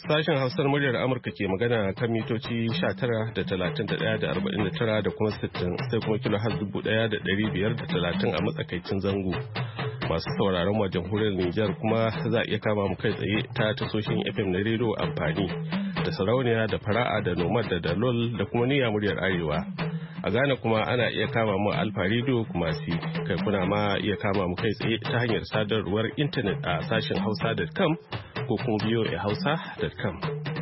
Sashen Hausar muryar Amurka ke magana kan mitoci 19 da 31 da 49 da kuma 60 sai kuma kilo har 1530 a matsakaicin zango. Masu sauraron wa jamhuriyar Nijar kuma za a iya kama mu kai tsaye ta tasoshin FM na rediyo amfani da sarauniya da fara'a da nomad da dalol da kuma niyya muryar arewa. A Ghana kuma ana iya kama mu Alfa Radio kuma kai kuna ma iya kama mu kai tsaye ta hanyar sadarwar intanet a sashen hausa.com ko kuma voahausa.com.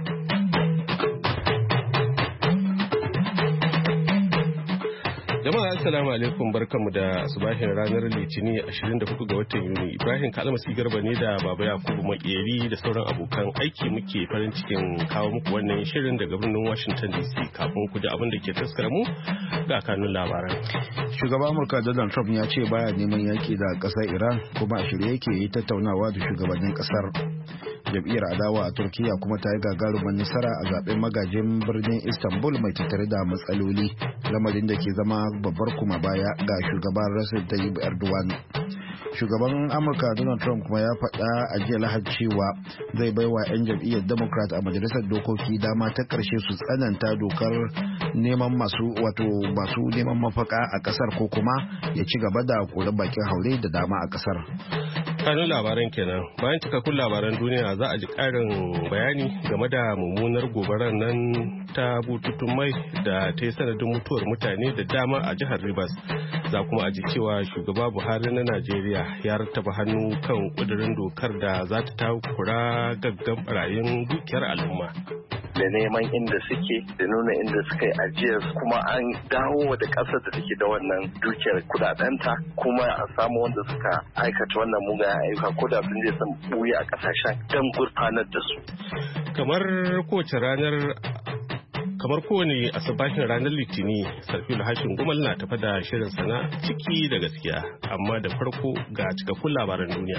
Jama'a assalamu alaikum, barkanmu da subahin ranar Litinin 24 ga watan Yuni. Ibrahim Kalmasi Garba ne da Baba Yakubu Makeri da sauran abokan aiki muke farin cikin kawo muku wannan shirin daga birnin Washington DC. Kafin ku da abin da ke taskara mu ga kanun labaran. Shugaban Amurka Donald Trump ya ce baya neman yaki da ƙasar Iran kuma a shirye yake yi tattaunawa da shugabannin ƙasar. Jam'iyyar adawa a Turkiya kuma ta yi gagarumar nasara a zaben magajin birnin Istanbul mai tattare da matsaloli, lamarin da ke zama babbar kuma baya ga shugaban Recep Tayyip Erdogan. Shugaban Amurka Donald Trump kuma ya faɗa a jiya Lahadi cewa zai baiwa 'yan jam'iyyar Democrat a majalisar dokoki dama ta ƙarshe su tsananta dokar neman masu neman mafaka a ƙasar ko kuma ya ci gaba da korar bakin haure da dama a ƙasar. Kanun labaran kenan. Bayan cikakkun labaran duniya za a ji ƙarin bayani game da mummunar gobarar nan ta bututun mai da ta yi sanadin mutuwar mutane da dama a jihar Rivers. Za kuma a ji cewa shugaba Buhari na Najeriya ya rattaba hannu kan ƙudurin dokar da za ta takura gaggan barayin dukiyar al'umma. Da neman inda suke da nuna inda suka yi ajiyar kuma an dawo da ƙasar da take da wannan dukiyar kudadenta kuma a samu wanda suka aikata wannan mugayen ayyuka ko da sun je sun buya a ƙasashen don gurfanar da su. Kamar kowane asabahin ranar Litini, Sarfilu Hashin Gumal na tafa da shirin sana ciki da gaskiya, amma da farko ga cikakkun labaran duniya.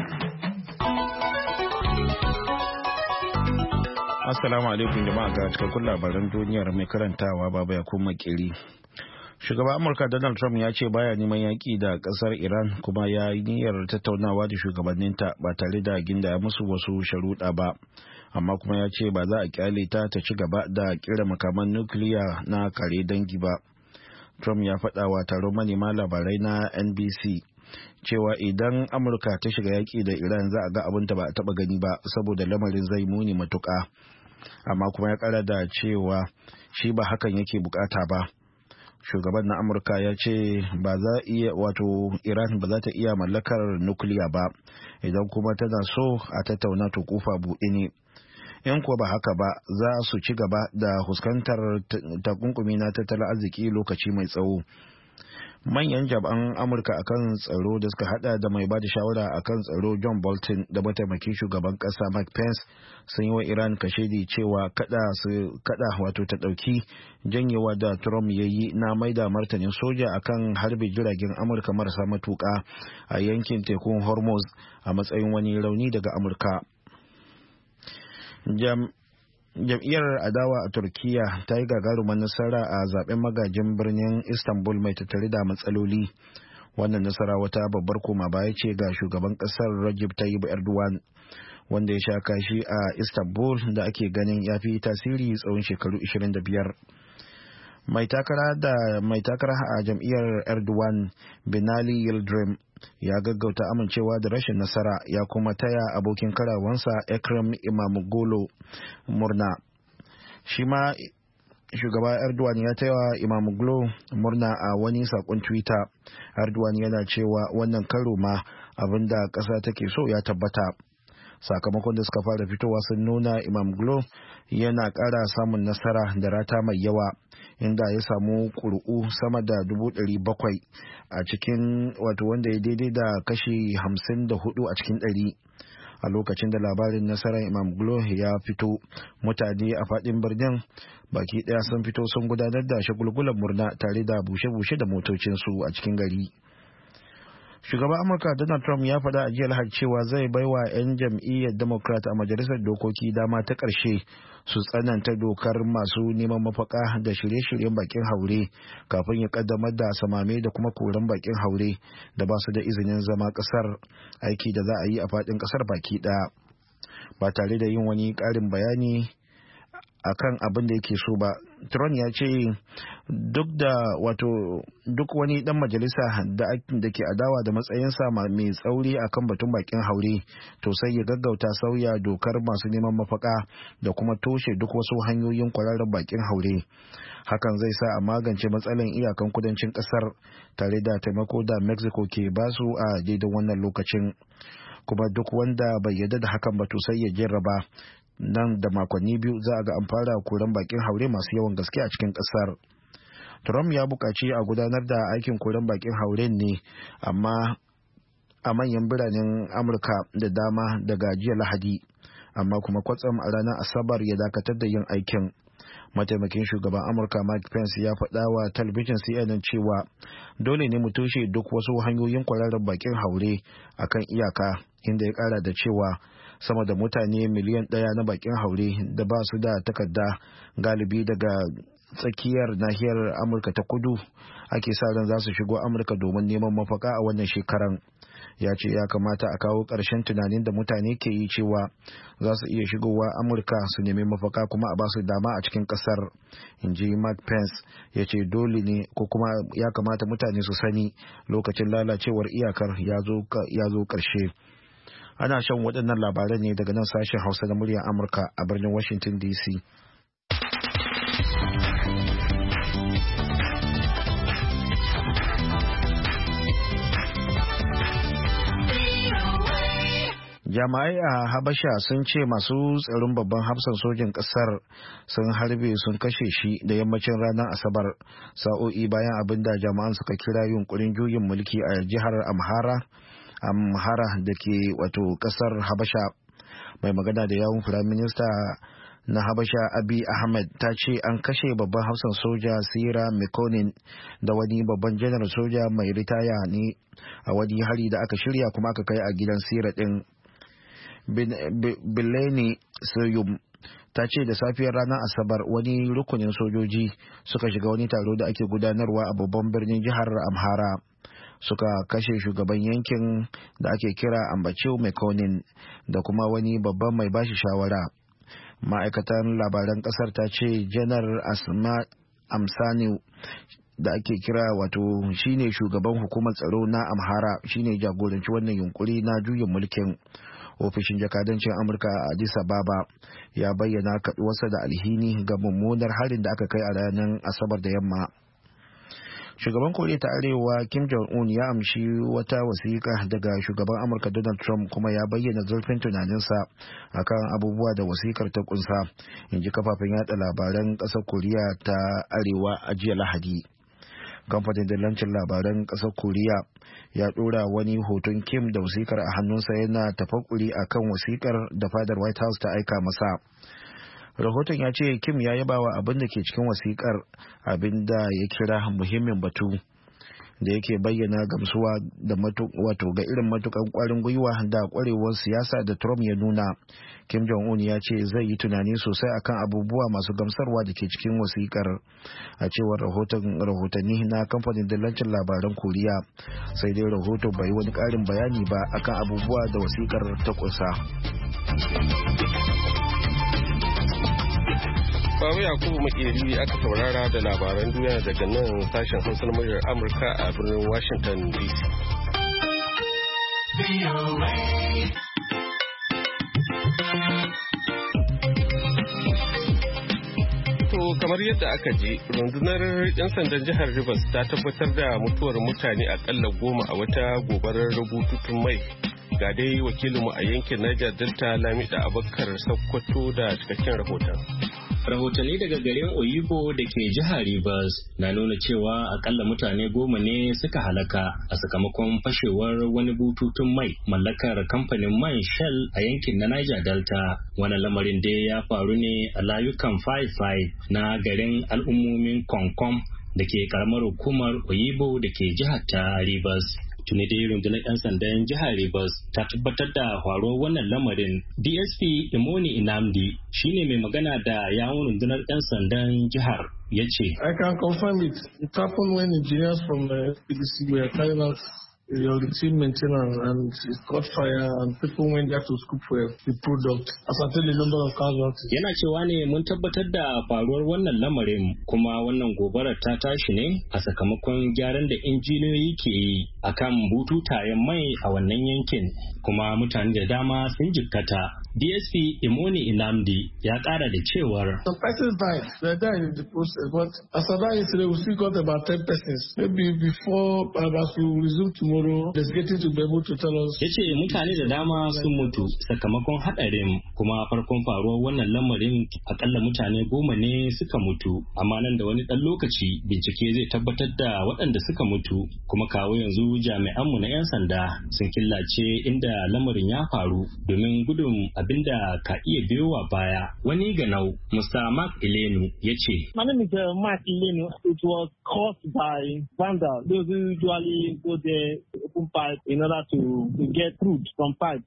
Assalamu alaikum jama'a, ga cikakkun labaran duniyar mai karantawa Baba Yakubu Makeri. Shugaban Amurka Donald Trump ya ce baya neman yaƙi da ƙasar Iran kuma ya yi niyyar tattaunawa da shugabanninta ba tare da gindaya musu wasu sharuɗa ba. Amma kuma ya ce ba za a kyale ta ci gaba da kira makaman nukiliya na kare dangi ba. Trump ya faɗa wa taron manema labarai na NBC cewa idan Amurka ta shiga yaƙi da Iran za a ga abin da ba a taɓa gani ba saboda lamarin zai muni matuƙa. Amma kuma ya ƙara da cewa shi ba hakan yake bukata ba. Shugaban na Amurka ya ce Iran ba za ta iya mallakar nukiliya ba idan kuma tana so a tattauna to kofa buɗe ne. In kuwa ba haka ba za su ci gaba da fuskantar takunkumi na tattalin arziki lokaci mai tsawo. Manyan jami'an Amurka akan tsaro da suka hada da mai bada shawara akan tsaro John Bolton da mataimakin shugaban kasa Mike Pence sun yi wa Iran kashedi cewa kada ta dauki janyewa da Trump ya yi na maida martanin soja akan harbe jiragen Amurka marasa matuka a yankin tekun Hormuz a matsayin wani rauni daga Amurka. Jam'iyyar adawa a Turkiya ta yi gagarumar nasara a zaben magajin birnin Istanbul mai tattare da matsaloli. Wannan nasara wata babbar koma baya ce ga shugaban kasar Recep Tayyip Erdogan, wanda ya sha kashi a Istanbul da ake ganin ya fi tasiri tsawon shekaru 25. Mai takara a jam'iyyar Erdogan, Binali Yildirim, ya gaggauta amincewa da rashin nasara ya kuma taya abokin karawansa Ekrem Imamoglu murna. Shi ma shugaba Erdogan ya taya Imamoglu murna a wani sakon Twitter. Erdogan yana cewa wannan karo ma abinda ƙasa take so ya tabbata. Sakamakon da suka fara fitowa sun nuna Imamoglu yana ƙara samun nasara da rata mai yawa, inda ya samu ƙuri'u sama da 700,000 a cikin wanda ya daidai da kashi 54 a cikin 100. A lokacin da labarin nasarar Imamoglu ya fito, mutane a faɗin birnin baki ɗaya sun fito sun gudanar da shagulgulan murna tare da bushe-bushe da motocinsu a cikin gari. Shugaban Amurka Donald Trump ya faɗa a jiya Lahadi cewa zai baiwa 'yan jam'iyyar Democrat a majalisar dokoki dama ta ƙarshe su tsananta dokar masu neman mafaka da shirye-shiryen bakin haure kafin ya kaddamar da samame da kuma koran bakin haure da ba su da izinin zama ƙasar, aiki da za a yi a faɗin ƙasar baki ɗaya. ba tare da yin wani ƙarin bayani akan abin da yake so ba. Trump ya ce duk wani dan majalisa da ke adawa da matsayinsa mai tsauri akan batun bakin haure to sai ya gaggauta sauya dokar masu neman mafaka da kuma toshe duk wasu hanyoyin kwararren bakin haure. Hakan zai sa a magance matsalan iyakan kudancin kasar tare da taimako da Mexico ke basu a daidai wannan lokacin. Kuma duk wanda bai yarda da hakan ba to sai ya jarraba. Nan da makonni biyu za a ga an fara koran bakin haure masu yawan gaske a cikin kasar. Trump ya buƙaci a gudanar da aikin koran bakin hauren ne amma a manyan biranen Amurka da dama daga jiya Lahadi, amma kuma kwatsam a ranar Asabar ya dakatar da yin aikin. Mataimakin shugaban Amurka Mike Pence ya faɗa wa talabijin CNN cewa dole ne mu toshe duk wasu hanyoyin kwararren bakin haure akan iyaka, inda ya ƙara da cewa sama da mutane miliyan 1 na bakin haure da ba su da takarda, galibi daga tsakiyar nahiyar Amurka ta kudu, ake sa ran za su shigo Amurka domin neman mafaka a wannan shekaran. Ya ce ya kamata a kawo ƙarshen tunanin da mutane ke yi cewa za su iya shigowa Amurka su nemi mafaka kuma a ba su dama a cikin ƙasar. In ji Mike Pence, ya ce dole ne ko kuma ya kamata mutane su sani lokacin lalacewar iyakar ya zo ƙarshe. Ana shan waɗannan labaran ne daga nan sashen Hausa na muryar Amurka a birnin Washington DC. Jama'ai a Habasha sun ce masu tsaron babban hafsan sojin ƙasar sun harbe sun kashe shi da yammacin ranar Asabar, sa'o'i bayan abin da jama'an suka kira yunkurin juyin mulki a jihar Amhara da ke kasar Habasha. Mai magana da yawun firaminista na Habasha Abiy Ahmed ta ce an kashe babban hafsan soja Sira Mekonnen da wani babban janar soja mai ritaya ne a wani hari da aka shirya kuma aka kai a gidan Sira din. Bileni Soyum ta ce da safiyar ranar Asabar wani rukunin sojoji suka shiga wani taro da ake gudanarwa a babban birnin jihar Amhara. Suka kashe shugaban yankin da ake kira Ambachew Mekonnen da kuma wani babban mai bashi shawara. Ma'aikatan labaran kasar ta ce janar Amsani da ake kira shine shugaban hukumar tsaro na Amhara shine jagoranci wannan yunkuri na juyin mulkin. Ofishin jakadancin Amurka a Addis Ababa ya bayyana kaduwarsa da alhini ga mummunar harin da aka kai a ranar Asabar da yamma. Shugaban Koriya ta Arewa Kim Jong-un ya amshi wata wasiƙa daga shugaban Amurka Donald Trump kuma ya bayyana zurfin tunaninsa akan abubuwa da wasiƙar ta kunsa, in ji kafafen yada labaran ƙasar Koriya ta Arewa a jiya Lahadi. Kamfanin dillancin labaran ƙasar Koriya ya ɗora wani hoton Kim da wasiƙar a hannunsa yana tafakuri akan wasiƙar da fadar White House ta aika masa. Rahoton ya ce Kim ya yaba wa abin da ke cikin wasiƙar, abin da ya kira muhimmin batu da yake bayyana gamsuwa da ga irin matukan kwarin gwiwa da kwarewar siyasa da Trump ya nuna. Kim Jong-un ya ce zai yi tunani sosai akan abubuwa masu gamsarwa da ke cikin wasiƙar, a cewar rahotanni na kamfanin dillancin labaran Koriya. Sai dai rahoton bai wani ƙarin bayani ba akan abubuwa da wasiƙar ta ƙunsa. Babu Yakubu Makeri aka saurara da labaran duniya daga nan sashen Hausa na muryar Amurka a birnin Washington DC. To kamar yadda aka ji, rundunar 'yan sandan jihar Rivers ta tabbatar da mutuwar mutane akalla 10 a wata gobarar bututun mai. Ga dai wakilinmu a yankin Niger Delta Lamida Abubakar Sokoto da cikakken rahoton. Rahotanni daga garin Oyibo da ke jihar Rivers na nuna cewa akalla mutane 10 ne suka halaka a sakamakon fashewar wani bututun mai mallakar kamfanin man Shell a yankin na Niger Delta. Wani lamarin dai ya faru ne a layukan 55 na garin al'ummomin Konkom da ke karamar hukumar Oyibo da ke jihar ta Rivers. Tuni dai rundunar 'yan sandan jihar Rivers ta tabbatar da faruwar wannan lamarin. DSP Imoni Inamdi shine mai magana da yawon rundunar 'yan sandan jihar ya ce, I can confirm it. It happened when engineers from the PDC were carrying out your routine maintenance and it caught fire and people went there to scoop for the product. Ascertain the number of casualties. Yana cewa ne mun tabbatar da faruwar wannan lamarin kuma wannan gobarar ta tashi ne a sakamakon gyaran da injiniyoyi ke yi akan bututayen mai a wannan yankin kuma mutane da dama sun jikkata. DSP Imoni Inamdi ya kara da cewar some persons died. They died in the process, but as of that yesterday, we still got about 10 persons. Maybe before as we resume tomorrow, there's getting to be able to tell us. Ya ce mutane da dama sun mutu sakamakon haɗarin kuma farkon faruwar wannan lamarin akalla mutane 10 ne suka mutu amma nan da wani ɗan lokaci bincike zai tabbatar da waɗanda suka mutu kuma kawo yanzu jami'anmu na 'yan sanda sun killace inda lamarin ya faru domin gudun abinda ka iya biyowa baya. Wani ganau Mr. Mark Ilenu ya ce My name is Mark Ilenu. It was caused by vandals. Those who usually go there open pipe in order to get crude from pipes.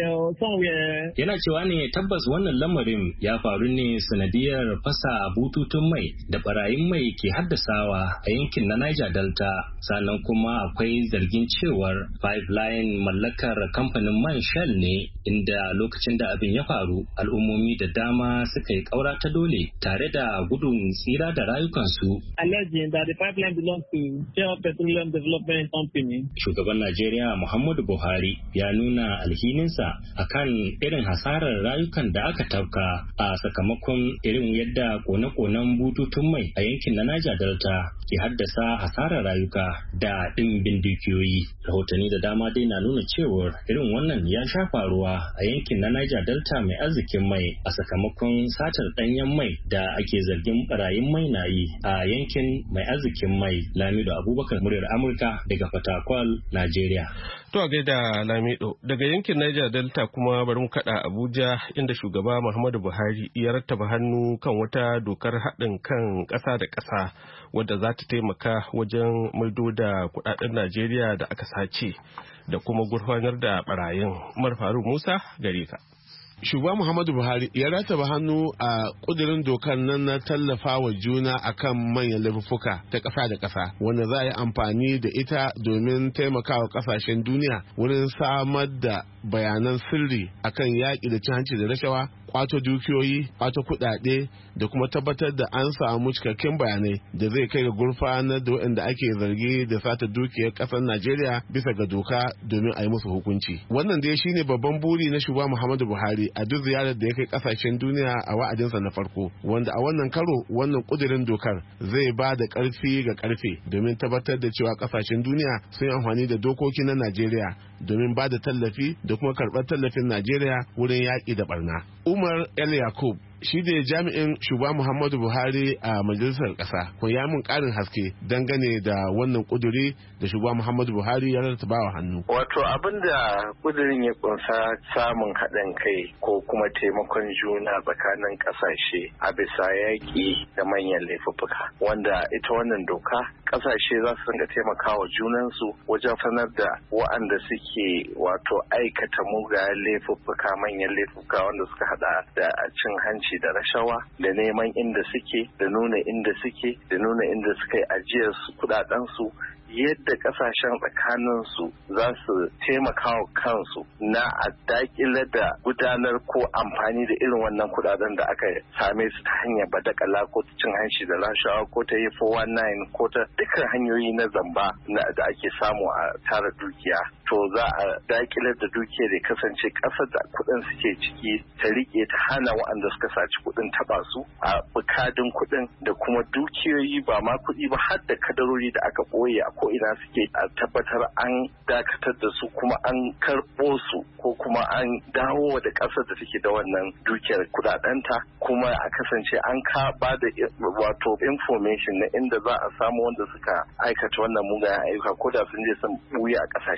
Yana cewa ne tabbas wannan lamarin ya faru ne sanadiyar fasa bututun mai da barayin mai ke haddasawa a yankin na Niger Delta. Sannan kuma akwai zargin cewar pipeline mallakar kamfanin man Shell ne inda lokacin da abin ya faru al'ummomi da dama suka yi ƙaura ta dole tare da gudun tsira da rayukansu. Alleging that the pipeline belongs to Shell Petroleum Development Company. Shugaban Najeriya Muhammadu Buhari ya nuna alhini a kan irin hasarar rayukan da aka tafka a sakamakon irin yadda kone-konen bututun mai a yankin na Niger Delta ke haddasa hasarar rayuka da ɗimbin dukiyoyi. Rahotanni da dama dai na nuna cewar irin wannan ya sha faruwa a yankin na Niger Delta mai arzikin mai a sakamakon satar ɗanyen mai da ake zargin barayin mai na yi a yankin mai arzikin mai. Lamido Abubakar, muryar Amurka daga Fatakwal, Najeriya. To a gaida Lamido daga yankin Niger Delta kuma bari mu kada Abuja inda shugaba Muhammadu Buhari ya rattaba hannu kan wata dokar haɗin kan ƙasa da ƙasa wadda za ta taimaka wajen maido da kuɗaɗen Najeriya da aka sace da kuma gurfanar da barayin. Umar Faruk Musa gare ka. Shugaba Muhammadu Buhari ya rataba hannu a kudirin dokar nan na tallafa wa juna akan manyan laifuka ta ƙasa da ƙasa wanda za a yi amfani da ita domin taimakawa ƙasashen duniya wurin samar da bayanan sirri akan yaƙi da cin hanci da rashawa, kwato dukiyoyi, kwato kuɗaɗe da kuma tabbatar da an samu cikakken bayanai da zai kai ga gurfanar da waɗanda ake zargi da sata dukiyar ƙasar Najeriya bisa ga doka domin a yi musu hukunci. Wannan dai shine babban buri na shugaba Muhammadu Buhari a duk ziyarar da ya kai kasashen duniya a wa'adinsa na farko, wanda a wannan karo wannan kudirin dokar zai ba da karfi ga karfe domin tabbatar da cewa kasashen duniya sun yi amfani da dokoki na Najeriya domin ba da tallafi da kuma karɓar tallafin Najeriya wurin yaƙi da barna. Umar El Yakub shi da jami'in shugaba Muhammadu Buhari a majalisar ƙasa ko ya mun ƙarin haske dangane da wannan kuduri da shugaba Muhammadu Buhari ya rattaba wa hannu. Wato abin da kudirin ya kunsa samun haɗin kai ko kuma taimakon juna tsakanin ƙasashe a bisa yaƙi da manyan laifuffuka, wanda ita wannan doka ƙasashe za su rinka taimakawa junansu wajen sanar da wa'anda suke wato aikata mugayen laifuffuka, manyan laifuffuka wanda suka hada da cin hanci da rashawa da neman inda suke da nuna inda suke da nuna inda suka yi ajiyar kudadensu, yadda kasashen tsakaninsu za su taimaka wa kansu na a dakile da gudanar ko amfani da irin wannan kudaden da aka same su ta hanyar badakala ko ta cin hanci da rashawa ko ta yi 419 ko ta dukkan hanyoyi na zamba da ake samu a tara dukiya. To za a dakile da dukiya da kasance kasar da kudin suke ciki ta rike ta hana waɗanda suka saci kudin taba su a bukadin kudin da kuma dukiyoyi ba ma kudi ba har da kadarori da aka boye a ko ina suke a tabbatar an dakatar da su kuma an karɓo su ko kuma an dawo da ƙasar da take da wannan dukiyar kudadenta, kuma a kasance an ba da wato information na inda za a samu wanda suka aikata wannan mugayen ayyuka ko da sun je sun buya a ƙasashen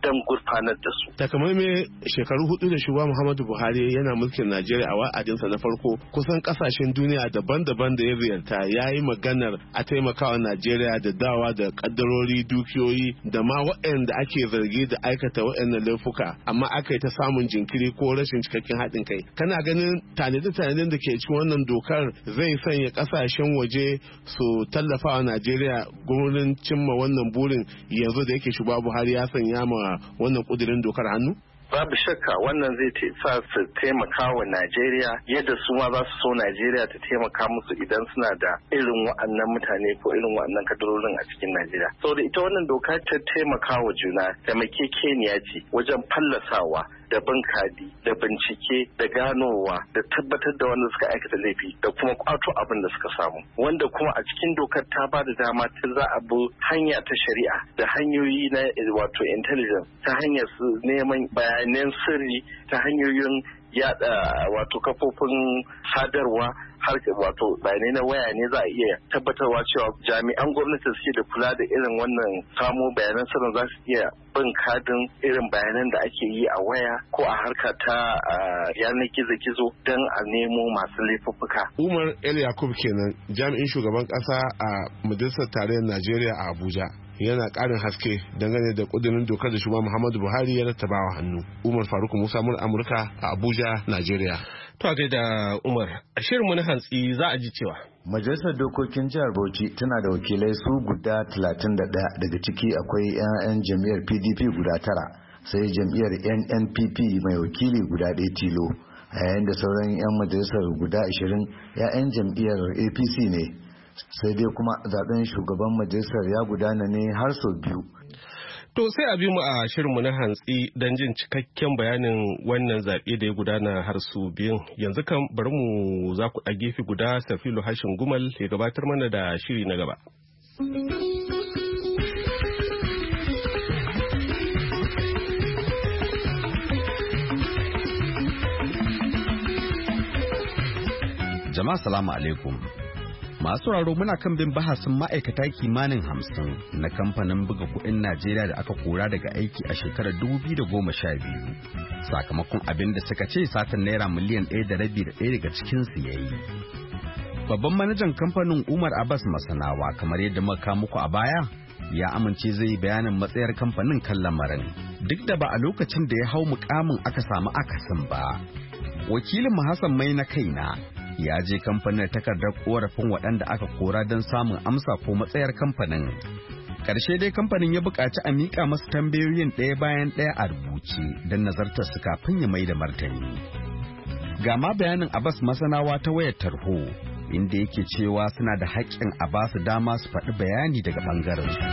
don gurfanar da su. Takamaimai shekaru 4 da shugaba Muhammadu Buhari yana mulkin Najeriya a wa'adinsa na farko, kusan kasashen duniya daban-daban da ya ziyarta ya yi maganar a taimakawa Najeriya da dawa da kaddarori, dukiyoyi da ma waɗanda ake zargi da aikata waɗannan laifuka, amma aka yi ta samun jinkiri ko rashin cikakken haɗin kai. Kana ganin tanade-tanaden da ke cikin wannan dokar zai sanya kasashen waje su tallafa wa Najeriya gurin cimma wannan burin yanzu da yake shugaba Buhari ya sanya ma wannan kudirin dokar hannu? Babu shakka wannan zai sa su taimaka wa Najeriya yadda su ma za su so Najeriya ta taimaka musu idan suna da irin wa'annan mutane ko irin wa'annan kadarorin a cikin Najeriya. Saboda ita wannan doka ta taimaka wa juna, taimakekeniya ce wajen fallasawa da bin kadi da bincike da ganowa da tabbatar da wanda suka aikata laifi da kuma kwato abin da suka samu, wanda kuma a cikin dokar ta ba da dama ta za a bi hanya ta shari'a da hanyoyi na wato intelligence ta hanyar neman bayanan sirri ta hanyoyin yada wato kafofin sadarwa har wato bayanai na waya ne za a iya tabbatarwa cewa jami'an gwamnati suke da kula da irin wannan samo bayanan sirrin za su iya bin kadin irin bayanan da ake yi a waya ko a harka ta yanar gizo-gizo don a nemo masu laifuffuka. Umar El Yakub kenan, jami'in shugaban kasa a Majalisar Tarayyar Najeriya a Abuja. Yana ƙarin haske dangane da ƙudurin dokar da shugaba Muhammadu Buhari ya rattabawa hannu. Umar Faruk Musa Amurka a Abuja, Najeriya. To a gaida Umar, a shirinmu na hantsi za a ji cewa Majalisar Dokokin Jihar Bauchi tana da wakilai su guda 31, daga ciki akwai 'yan jam'iyyar PDP guda 9, sai jam'iyyar NNPP mai wakili guda 1 tilo, a yayin da sauran 'yan majalisar guda 20 'ya'yan jam'iyyar APC ne. Sai dai kuma zaben shugaban majalisar ya gudana ne har sau 2. To sai a bi mu a shirinmu na hantsi don jin cikakken bayanin wannan zaɓe da ya gudana har su biyun. Yanzu kan bari mu za ku a gefe guda Safilu Hashin Gumal ya gabatar mana da shiri na gaba. Jama'a salamu alaikum. Masu raro muna kan bin bahasin ma'aikata kimanin 50 na kamfanin buga kuɗin Najeriya da aka kora daga aiki a shekarar 2012 sakamakon abin da suka ce satan naira miliyan 1.5 da ɗaya daga cikinsu ya yi. Babban manajan kamfanin Umar Abbas Masanawa, kamar yadda muka muku a baya, ya amince zai yi bayanin matsayar kamfanin kan lamarin, duk da ba a lokacin da ya hau mukamin aka samu akasin ba. Wakilin Hassan Mai na kaina ya je kamfanin takardar korafin waɗanda aka kora don samun amsa ko matsayar kamfanin. Ƙarshe dai kamfanin ya buƙaci a miƙa masa tambayoyin ɗaya bayan ɗaya a rubuce don nazartar su kafin ya mai da martani. Ga ma bayanin Abbas Masanawa ta wayar tarho, inda yake cewa suna da haƙƙin a ba su dama su faɗi bayani daga ɓangaren su.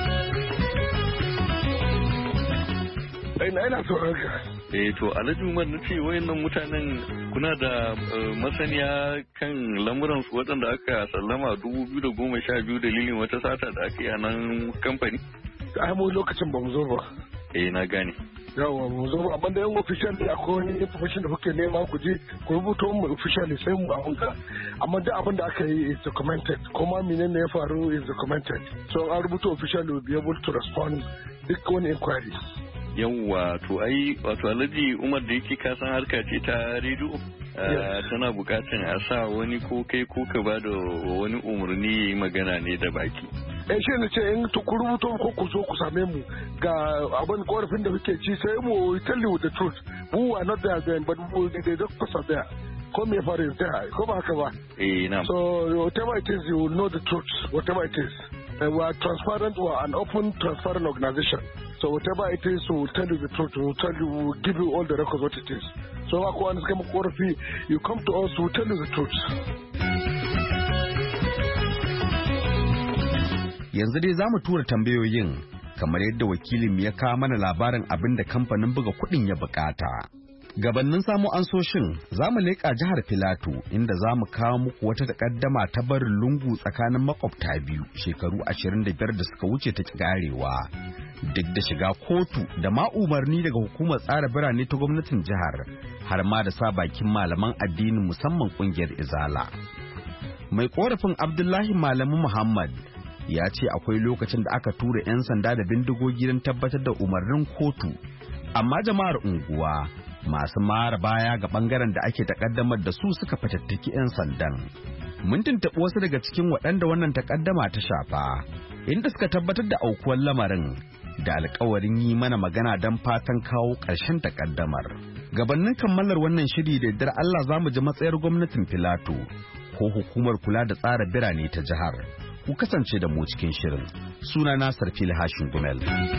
Ina tsoron ka. To Alhaji Umar, na ce wayannan mutanen kuna da masaniya kan lamuransu waɗanda aka sallama 2012 dalilin wata sata da aka yi a nan kamfani? Ai mu lokacin ba mu zo ba. Na gane. Yawa mu zo ba, amma da yan official ne akwai wani information da kuke nema ku je ku rubuto mu official sai mu abunka. Amma duk abin da aka yi is documented, kuma menene ya faru is documented. So an rubuto official will be able to respond duk wani inquiry. Yawwa, to ai wato Alhaji Umar, da yake kasan harka ce ta rediyo, tana bukatan a sa wani ko kai ko ka ba da wani umarni ya yi magana ne da baki. Shi ne ce in ku rubuto ko ku zo ku same mu ga abin korafin da kuke ci, sai mu tell you the truth. We are not there then, but they just put us there. Ko me faru there, ko ba haka ba? Na. So whatever it is, you will know the truth, whatever it is. We are transparent, we are an open, transparent organization. So whatever it is, we will tell you the truth. We will tell you, we will give you all the records what it is. So you come to us, we will tell you the truth. Yanzu dai za mu tura tambayoyin kamar yadda wakilin ya kawo mana labarin abin da kamfanin buga kuɗin ya bukata. Gabannin samu ansoshin za mu leƙa jihar Filato, inda za mu kawo muku wata takaddama ta barin lungu tsakanin makwabta biyu shekaru 25 da suka wuce ta ƙarewa. Duk da shiga kotu da ma umarni daga hukumar tsara birane ta gwamnatin jihar, har ma da sa bakin malaman addinin musamman ƙungiyar Izala. Mai korafin Abdullahi Malamu Muhammad ya ce akwai lokacin da aka tura 'yan sanda da bindigogi don tabbatar da umarnin kotu amma jama'ar unguwa masu mara baya ga bangaren da ake takaddamar da su suka fatattaki 'yan sandan. Mun tuntuɓi wasu daga cikin waɗanda wannan takaddama ta shafa, inda suka tabbatar da aukuwar lamarin da alkawarin yi mana magana don fatan kawo ƙarshen takaddamar. Gabanin kammalar wannan shiri da yardar Allah za mu ji matsayar gwamnatin Filato ko hukumar kula da tsara birane ta jihar. Ku kasance da mu cikin shirin. Sunana Sarfil Hashin Gumel.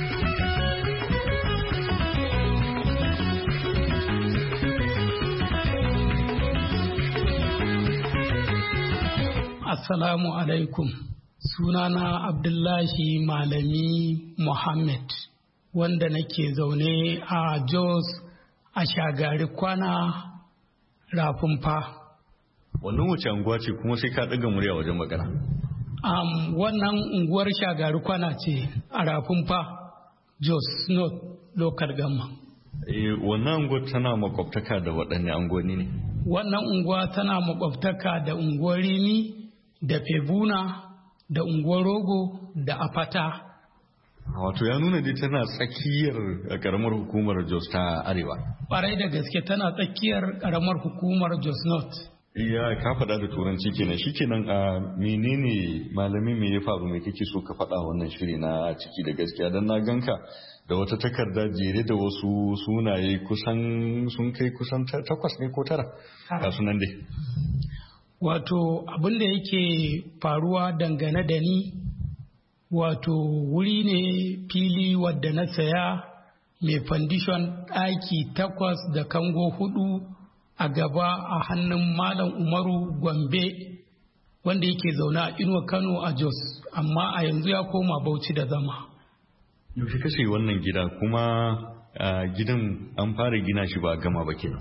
Assalamu alaikum. Sunana Abdullahi Malami Muhammad, wanda nake zaune a Jos a Shagari Kwana Rafin Fa. Wannan wace unguwa ce kuma sai ka ɗaga murya wajen magana? Wannan unguwar Shagari Kwana ce a Rafin Fa, Jos North Local Government. Wannan unguwar tana makwabtaka da waɗanne unguwanni ne? Wannan unguwa tana makwabtaka da unguwar Rimi da Febuna da unguwar Rogo da Afata. Wato ya nuna dai tana tsakiyar karamar hukumar Jos ta Arewa. Ƙwarai da gaske tana tsakiyar karamar hukumar Jos North. Iya, ka faɗa da turanci kenan. Shi kenan a menene malami me ya faru, me kake so ka faɗa wannan shiri na ciki da gaskiya? Dan na ganka da wata takarda jere da wasu sunaye sun kai kusan 8 ne ko 9 a sunan dai. Wato abin da yake faruwa dangane da ni, wato wuri ne fili wadda na saya mai fandishon ɗaki 8 da kango 4 a gaba a hannun Malam Umaru Gombe, wanda yake zaune a Inuwa Kano a Jos, amma a yanzu ya koma Bauchi da zama. Yaushe kashe wannan gida kuma gidan an fara gina shi ba a gama ba kenan?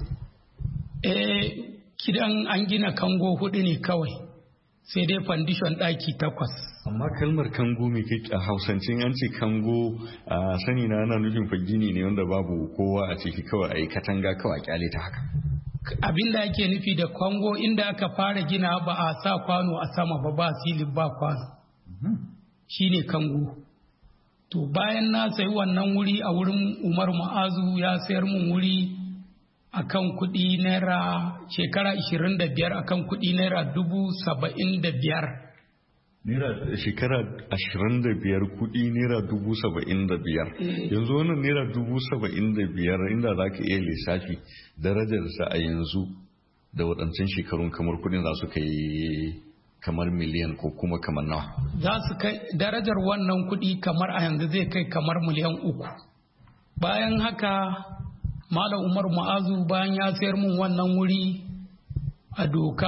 Gidan an gina kango 4 ne kawai, sai dai fandishon ɗaki 8. Amma kalmar kango mai kai a Hausance an ce kango a sani na ana nufin fagini ne wanda babu kowa a ciki, kawai a yi katanga kawai a kyale ta haka. Abin da ake nufi da kango inda aka fara gina ba a sa kwano a sama ba silin ba kwano. Shi ne kango. To bayan na sayi wannan wuri a wurin Umar Ma'azu, ya sayar mun wuri akan kuɗi naira shekara 25 akan kuɗi naira 75,000. Naira shekara 25 kuɗi naira 75,000. Yanzu wannan naira 75,000 inda za ka iya lissafi darajarsa a yanzu da waɗancan shekarun kamar kuɗin za su kai kamar miliyan ko kuma kamar nawa? Za su kai darajar wannan kuɗi kamar a yanzu zai kai kamar miliyan 3. Bayan haka Malam Umar Ma'azu bayan ya sayar mun wannan wuri a doka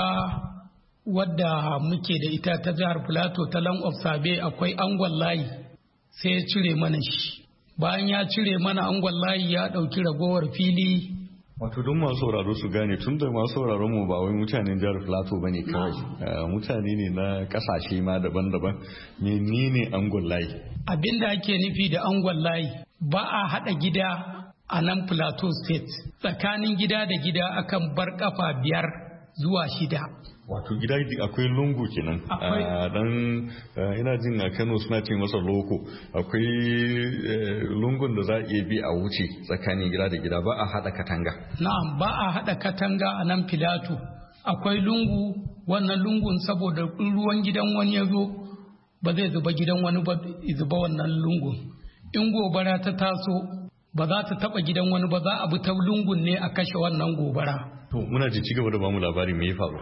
wadda muke da ita ta jihar Filato ta Land of Sabe, akwai angon layi, sai ya cire mana shi. Bayan ya cire mana angon layi ya ɗauki ragowar fili. Wato don masu sauraro su gane, tun da masu sauraron mu ba wai mutanen jihar Filato ba ne kawai, mutane ne na kasashe ma daban-daban. Menene angon layi? Abinda ake nufi da angon layi, ba a haɗa gida a nan Plateau State. Tsakanin gida da gida akan bar kafa 5 zuwa 6. Wato gida akwai lungu kenan. Dan ina jin a Kano suna ce masa loko. Akwai lungun da za a iya bi a wuce tsakanin gida da gida, ba a haɗa katanga. Na'am, ba a haɗa katanga a nan Filato. Akwai lungu, wannan lungun saboda ruwan gidan wani ya zo ba zai zuba gidan wani ba, zuba wannan lungun. In gobara ta taso ba za ta taba gidan wani ba, za a bi ta lungun ne a kashe wannan gobara. To muna ji cigaba da bamu labari me ya faru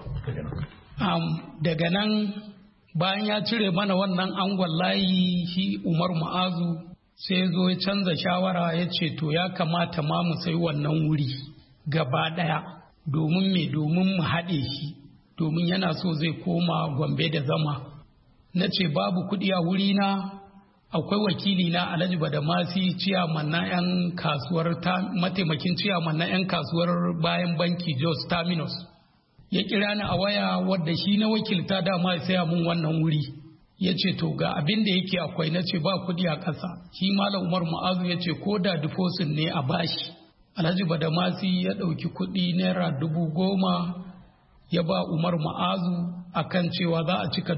daga nan bayan ya cire mana wannan angon layi, shi Umar Ma'azu sai ya zo ya canza shawara, ya ce to ya kamata ma mu sai wannan wuri gaba daya domin mu haɗe shi, domin yana so zai koma Gombe da zama. Na ce babu kuɗi a wuri na. Akwai wakili na Alhaji Badamasi, ciyaman na 'yan kasuwar mataimakin ciyaman na 'yan kasuwar bayan banki Jos Terminus. Ya kira ni a waya, wadda shi na wakilta dama ya saya mun wannan wuri. Ya ce to ga abin da yake akwai. Na ce ba kuɗi a ƙasa. Shi Malam Umar Ma'azu ya ce ko da difosin ne a bashi. Alhaji Badamasi ya ɗauki kuɗi naira 10,000 ya ba Umar Ma'azu akan cewa za a cika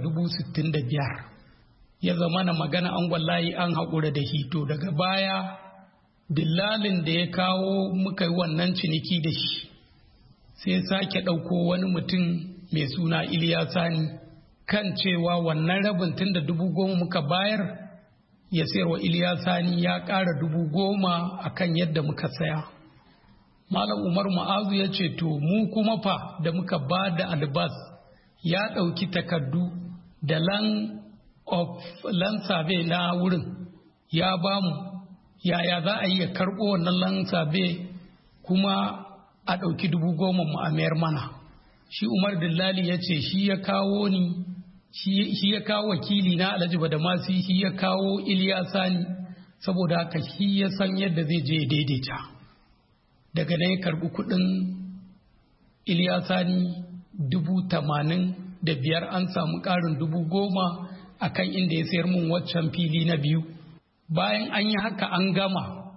65,000. Ya zama na magana angon layi an haƙura da hito. Daga baya dillalin da ya kawo muka yi wannan ciniki da shi sai sake ɗauko wani mutum mai suna Iliya Sani kan cewa wannan rabin tun da 10,000 muka bayar ya sayarwa Iliya Sani ya ƙara 10,000 a kan yadda muka saya. Malam Umar Ma'azu ya ce to mu kuma fa da muka ba da albas ya ɗauki takardu da land survey na wurin ya ba mu yaya za a yi ya karɓo wannan land survey kuma a ɗauki 10,000 mu a mayar mana. Shi Umar Dillali ya ce shi ya kawo ni shi ya kawo wakili na Alhaji Badamasi shi ya kawo Iliya Sani saboda haka shi ya san yadda zai je daidaita. Daga nan ya karɓi kuɗin Iliya Sani 85,000 an samu ƙarin 10,000 a kan inda ya sayar mun waccan fili na biyu. Bayan an yi haka an gama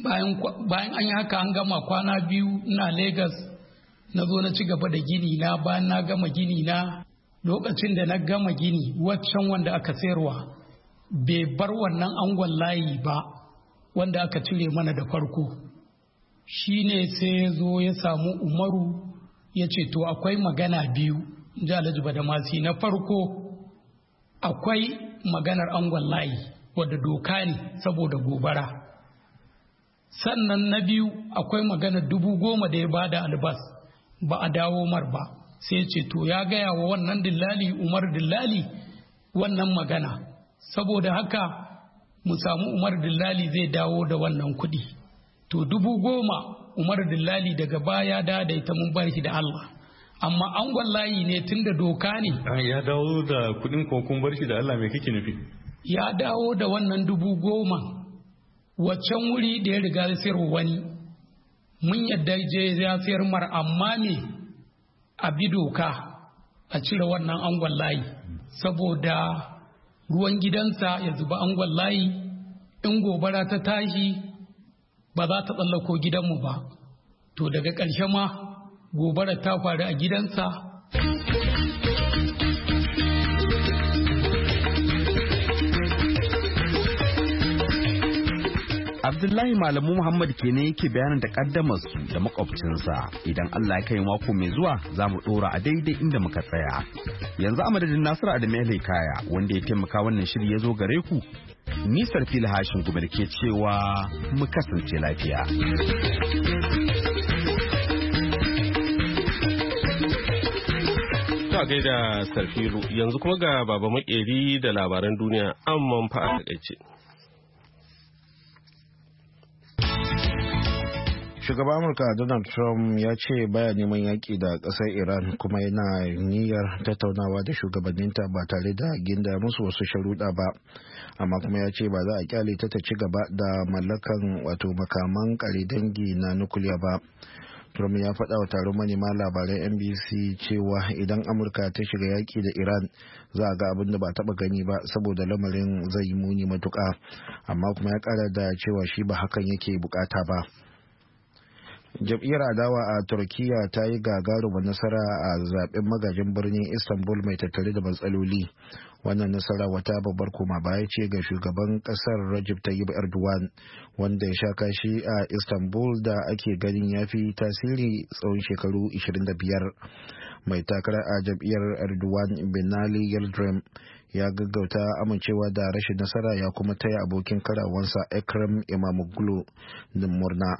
kwana biyu ina Legas na zo na ci gaba da gini na. Bayan na gama gini na, lokacin da na gama gini waccan wanda aka sayarwa bai bar wannan angon layi ba wanda aka cire mana da farko. Shi ne sai ya zo ya samu Umaru ya ce to akwai magana biyu ji Alhaji Badamasi. Na farko akwai maganar angon layi wadda doka ne saboda gobara, sannan na biyu akwai maganar 10,000 da ya bada albas ba a dawo mar ba. Sai ce to ya gaya wa wannan dillali Umar Dillali wannan magana, saboda haka mu samu Umar Dillali zai dawo da wannan kuɗi. To 10,000 Umar Dillali daga baya da ita mun bar shi da Allah, amma an wallahi ne tunda doka ne. Ya dawo da kuɗin ko kun bar shi da Allah, me kake nufi? Ya dawo da wannan 10,000 waccan wuri da ya riga ya sayar wani mun yadda je ya sayar mar, amma me a bi doka a cire wannan angon layi saboda ruwan gidansa ya zuba angon layi, in gobara ta tashi ba za ta tsallako gidanmu ba. To daga ƙarshe ma gobara ta faru a gidansa. Abdullahi Malamu Muhammad kenan yake bayanin da kaddamarsu da makwabcinsa. Idan Allah ya kai mako mai zuwa za mu dora a daidai inda muka tsaya. Yanzu a madadin Nasiru Adamu Kaya wanda ya taimaka wannan shiri ya zo gare ku. Ni Sarfila Hashin Gumar ke cewa mu kasance lafiya. Ta gaida Sarfilu, yanzu kuma ga Baba Makeri da labaran duniya amman fa a takaice. Shugaban Amurka Donald Trump ya ce baya neman yaƙi da ƙasar Iran kuma yana niyyar tattaunawa da shugabanninta ba tare da ginda musu wasu sharuɗa ba, amma kuma ya ce ba za a kyale ta ci gaba da mallakan wato makaman ƙare dangi na nukiliya ba. Trump ya faɗa wa taron manema labaran NBC cewa idan Amurka ta shiga yaƙi da Iran za a ga abin da ba taɓa gani ba saboda lamarin zai yi muni matuƙa, amma kuma ya ƙara da cewa shi ba hakan yake bukata ba. Jam'iyyar adawa a Turkiyya ta yi gagarumar nasara a zaben magajin birnin Istanbul mai tattare da matsaloli. Wannan nasara wata babbar koma baya ce ga shugaban kasar Recep Tayyip Erdogan, wanda ya sha kashi a Istanbul da ake ganin ya fi tasiri tsawon shekaru 25. Mai takara a jam'iyyar Erdogan Binali Yildirim ya gaggauta amincewa da rashin nasara ya kuma taya abokin karawansa Ekrem Imamoglu da murna.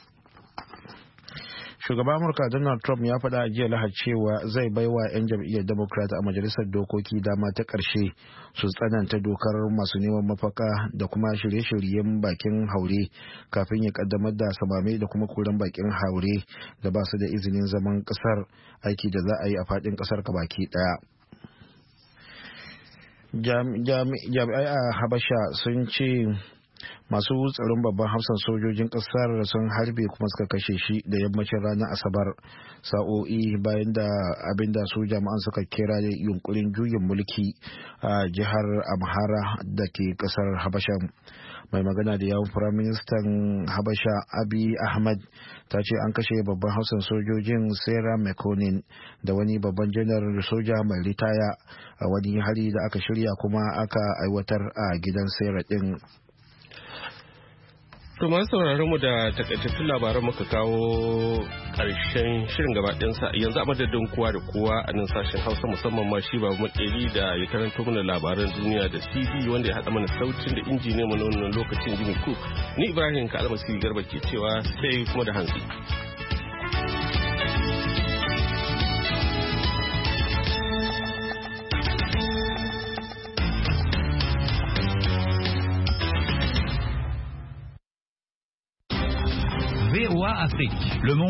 Shugaban Amurka Donald Trump ya faɗa a jiya Lahadi cewa zai baiwa 'yan jam'iyyar Democrat a majalisar dokoki dama ta ƙarshe su tsananta dokar masu neman mafaka da kuma shirye-shiryen bakin haure kafin ya kaddamar da samame da kuma koren bakin haure da ba su da izinin zaman ƙasar, aiki da za a yi a faɗin ƙasar baki ɗaya. Jami'ai a Habasha sun ce masu tsaron babban hafsan sojojin kasar sun harbe kuma suka kashe shi da yammacin ranar Asabar, sa'o'i bayan da abinda su jama'an suka kira da yunkurin juyin mulki a jihar Amhara da ke kasar Habasha. Mai magana da yawun firaministan Habasha Abiy Ahmed ta ce an kashe babban hafsan sojojin Sarah Mekonnen da wani babban janar soja mai ritaya a wani hari da aka shirya kuma aka aiwatar a gidan Sarah din. To masu sauraron mu da takaitattun labaran muka kawo ƙarshen shirin gabaɗinsa yanzu a madadin kowa da kowa a nan sashen Hausa musamman ma shi babu makeri da ya karanto mana labaran duniya da CD wanda ya haɗa mana sautin da injiniya mu na wannan lokacin Jimmy Cook. Ni Ibrahim Kalmasi Garba ke cewa sai kuma da hantsi. VOA Afrique, le monde